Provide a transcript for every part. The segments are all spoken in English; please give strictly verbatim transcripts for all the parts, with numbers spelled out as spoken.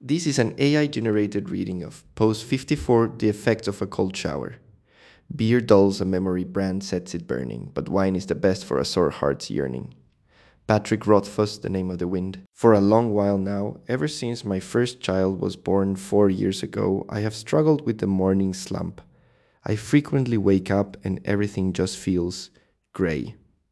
This is an A I-generated reading of Post fifty-four, The Effects of a Cold Shower. Beer dulls a memory, brand sets it burning, but wine is the best for a sore heart's yearning. Patrick Rothfuss, The Name of the Wind. For a long while now, ever since my first child was born four years ago, I have struggled with the morning slump. I frequently wake up and everything just feels grey.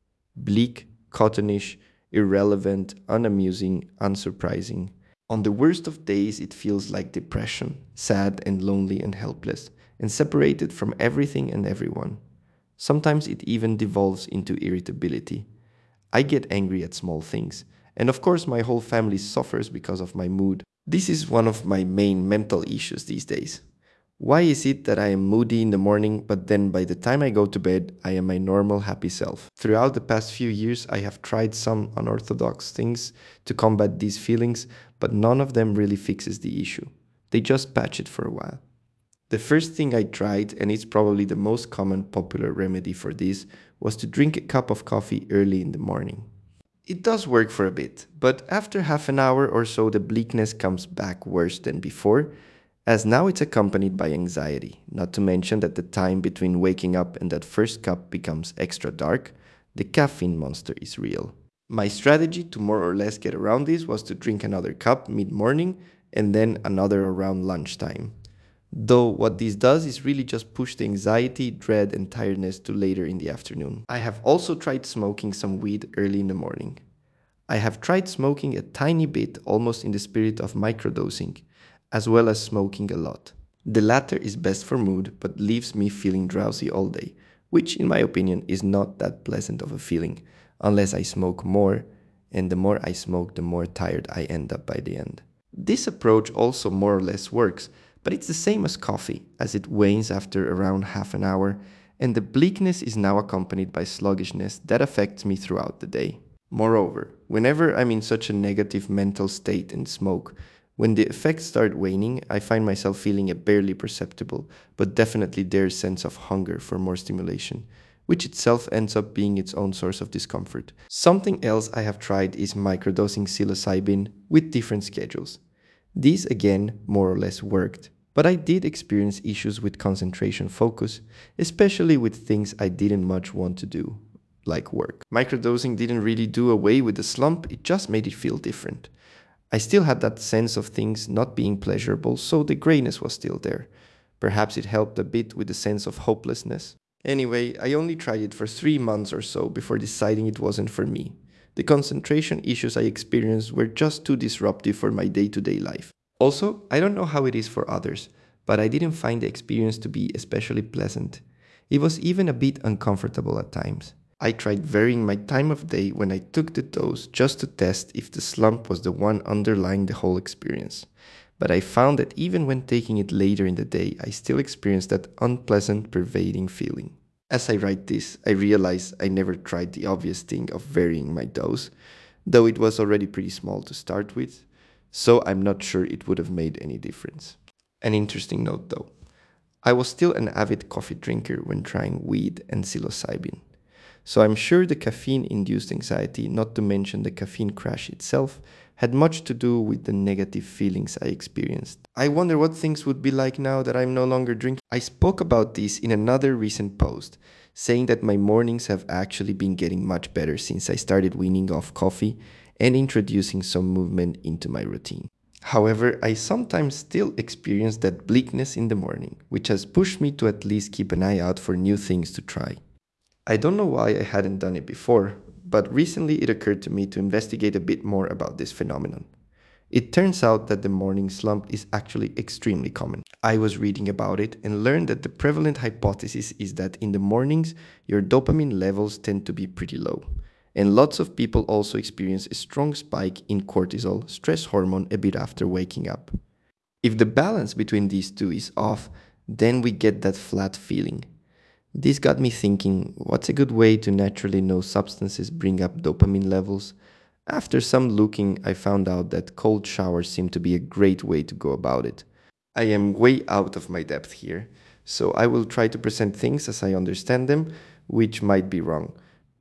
Bleak, cottonish, irrelevant, unamusing, unsurprising. On the worst of days, it feels like depression, sad and lonely and helpless, and separated from everything and everyone. Sometimes it even devolves into irritability. I get angry at small things, and of course my whole family suffers because of my mood. This is one of my main mental issues these days. Why is it that I am moody in the morning, but then by the time I go to bed, I am my normal happy self? Throughout the past few years, I have tried some unorthodox things to combat these feelings, but none of them really fixes the issue. They just patch it for a while. The first thing I tried, and it's probably the most common popular remedy for this, was to drink a cup of coffee early in the morning. It does work for a bit, but after half an hour or so the bleakness comes back worse than before, as now it's accompanied by anxiety, not to mention that the time between waking up and that first cup becomes extra dark. The caffeine monster is real. My strategy to more or less get around this was to drink another cup mid-morning and then another around lunchtime. Though what this does is really just push the anxiety, dread and tiredness to later in the afternoon. I have also tried smoking some weed early in the morning. I have tried smoking a tiny bit, almost in the spirit of microdosing, as well as smoking a lot. The latter is best for mood, but leaves me feeling drowsy all day, which in my opinion is not that pleasant of a feeling, unless I smoke more, and the more I smoke, the more tired I end up by the end. This approach also more or less works, but it's the same as coffee, as it wanes after around half an hour, and the bleakness is now accompanied by sluggishness that affects me throughout the day. Moreover, whenever I'm in such a negative mental state and smoke, when the effects start waning, I find myself feeling a barely perceptible, but definitely there sense of hunger for more stimulation, which itself ends up being its own source of discomfort. Something else I have tried is microdosing psilocybin with different schedules. These again more or less worked, but I did experience issues with concentration focus, especially with things I didn't much want to do, like work. Microdosing didn't really do away with the slump, it just made it feel different. I still had that sense of things not being pleasurable, so the grayness was still there. Perhaps it helped a bit with the sense of hopelessness. Anyway, I only tried it for three months or so before deciding it wasn't for me. The concentration issues I experienced were just too disruptive for my day-to-day life. Also, I don't know how it is for others, but I didn't find the experience to be especially pleasant. It was even a bit uncomfortable at times. I tried varying my time of day when I took the dose just to test if the slump was the one underlying the whole experience. But I found that even when taking it later in the day, I still experienced that unpleasant, pervading feeling. As I write this, I realize I never tried the obvious thing of varying my dose, though it was already pretty small to start with, so I'm not sure it would have made any difference. An interesting note though. I was still an avid coffee drinker when trying weed and psilocybin. So I'm sure the caffeine-induced anxiety, not to mention the caffeine crash itself, had much to do with the negative feelings I experienced. I wonder what things would be like now that I'm no longer drinking. I spoke about this in another recent post, saying that my mornings have actually been getting much better since I started weaning off coffee and introducing some movement into my routine. However, I sometimes still experience that bleakness in the morning, which has pushed me to at least keep an eye out for new things to try. I don't know why I hadn't done it before, but recently it occurred to me to investigate a bit more about this phenomenon. It turns out that the morning slump is actually extremely common. I was reading about it and learned that the prevalent hypothesis is that in the mornings, your dopamine levels tend to be pretty low. And lots of people also experience a strong spike in cortisol, stress hormone, a bit after waking up. If the balance between these two is off, then we get that flat feeling. This got me thinking, what's a good way to naturally know substances bring up dopamine levels? After some looking, I found out that cold showers seem to be a great way to go about it. I am way out of my depth here, so I will try to present things as I understand them, which might be wrong.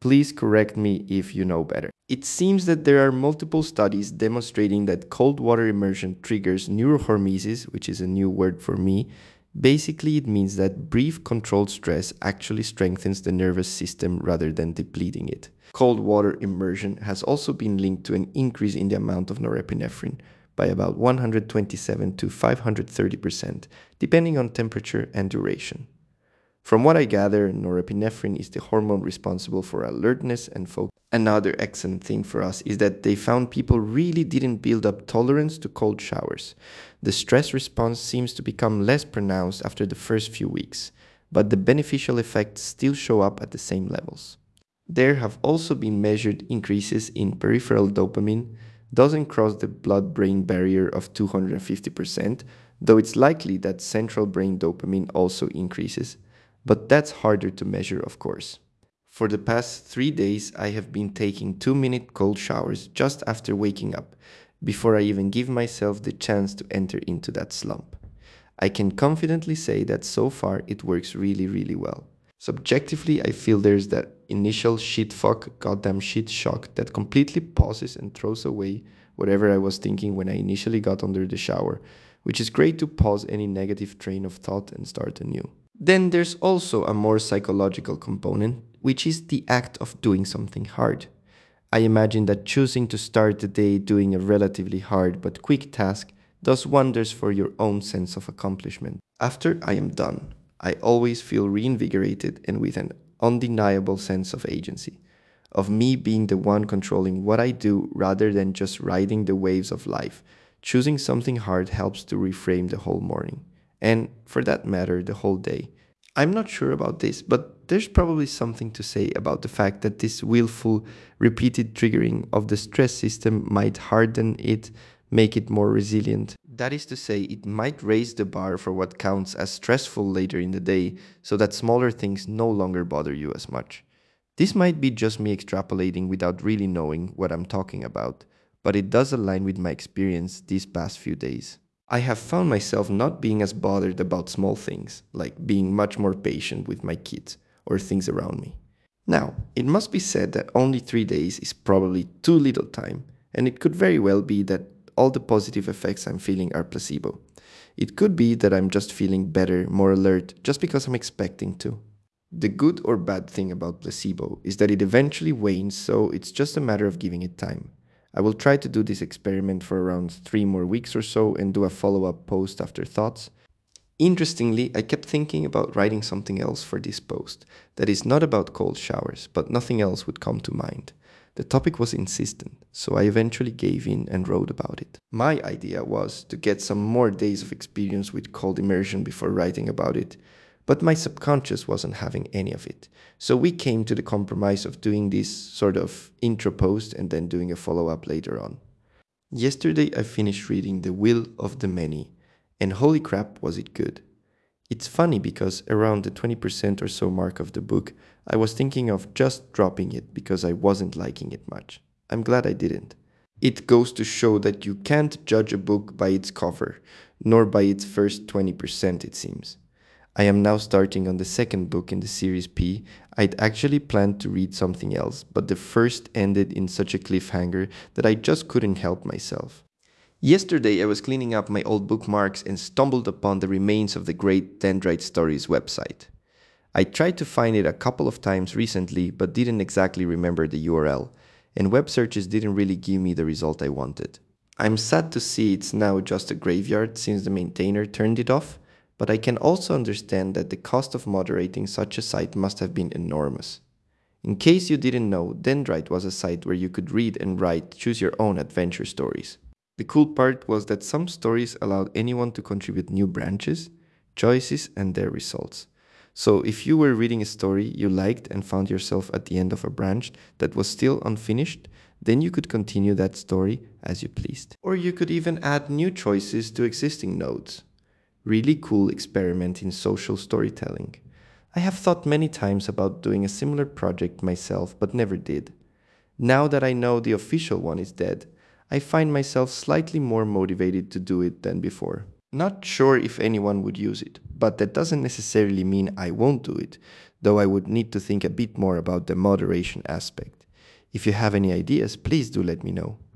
Please correct me if you know better. It seems that there are multiple studies demonstrating that cold water immersion triggers neurohormesis, which is a new word for me. Basically, it means that brief controlled stress actually strengthens the nervous system rather than depleting it. Cold water immersion has also been linked to an increase in the amount of norepinephrine by about one hundred twenty-seven to five hundred thirty percent, depending on temperature and duration. From what I gather, norepinephrine is the hormone responsible for alertness and focus. Another excellent thing for us is that they found people really didn't build up tolerance to cold showers. The stress response seems to become less pronounced after the first few weeks, but the beneficial effects still show up at the same levels. There have also been measured increases in peripheral dopamine. Doesn't cross the blood-brain barrier of two hundred fifty percent, though it's likely that central brain dopamine also increases. But that's harder to measure, of course. For the past three days, I have been taking two-minute cold showers just after waking up, before I even give myself the chance to enter into that slump. I can confidently say that so far it works really, really well. Subjectively, I feel there's that initial shit fuck, goddamn shit shock that completely pauses and throws away whatever I was thinking when I initially got under the shower, which is great to pause any negative train of thought and start anew. Then there's also a more psychological component, which is the act of doing something hard. I imagine that choosing to start the day doing a relatively hard but quick task does wonders for your own sense of accomplishment. After I am done, I always feel reinvigorated and with an undeniable sense of agency, of me being the one controlling what I do rather than just riding the waves of life. Choosing something hard helps to reframe the whole morning. And, for that matter, the whole day. I'm not sure about this, but there's probably something to say about the fact that this willful, repeated triggering of the stress system might harden it, make it more resilient. That is to say, it might raise the bar for what counts as stressful later in the day, so that smaller things no longer bother you as much. This might be just me extrapolating without really knowing what I'm talking about, but it does align with my experience these past few days. I have found myself not being as bothered about small things, like being much more patient with my kids or things around me. Now, it must be said that only three days is probably too little time, and it could very well be that all the positive effects I'm feeling are placebo. It could be that I'm just feeling better, more alert, just because I'm expecting to. The good or bad thing about placebo is that it eventually wanes, so it's just a matter of giving it time. I will try to do this experiment for around three more weeks or so and do a follow-up post after thoughts. Interestingly, I kept thinking about writing something else for this post that is not about cold showers, but nothing else would come to mind. The topic was insistent, so I eventually gave in and wrote about it. My idea was to get some more days of experience with cold immersion before writing about it, but my subconscious wasn't having any of it. So we came to the compromise of doing this sort of intro post and then doing a follow-up later on. Yesterday I finished reading The Will of the Many, and holy crap was it good. It's funny because around the twenty percent or so mark of the book, I was thinking of just dropping it because I wasn't liking it much. I'm glad I didn't. It goes to show that you can't judge a book by its cover, nor by its first twenty percent it seems. I am now starting on the second book in the series P. I'd actually planned to read something else, but the first ended in such a cliffhanger that I just couldn't help myself. Yesterday I was cleaning up my old bookmarks and stumbled upon the remains of the great Dendrite Stories website. I tried to find it a couple of times recently, but didn't exactly remember the U R L, and web searches didn't really give me the result I wanted. I'm sad to see it's now just a graveyard since the maintainer turned it off, but I can also understand that the cost of moderating such a site must have been enormous. In case you didn't know, Dendrite was a site where you could read and write choose your own adventure stories. The cool part was that some stories allowed anyone to contribute new branches, choices, and their results. So if you were reading a story you liked and found yourself at the end of a branch that was still unfinished, then you could continue that story as you pleased. Or you could even add new choices to existing nodes. Really cool experiment in social storytelling. I have thought many times about doing a similar project myself, but never did. Now that I know the official one is dead, I find myself slightly more motivated to do it than before. Not sure if anyone would use it, but that doesn't necessarily mean I won't do it, though I would need to think a bit more about the moderation aspect. If you have any ideas, please do let me know.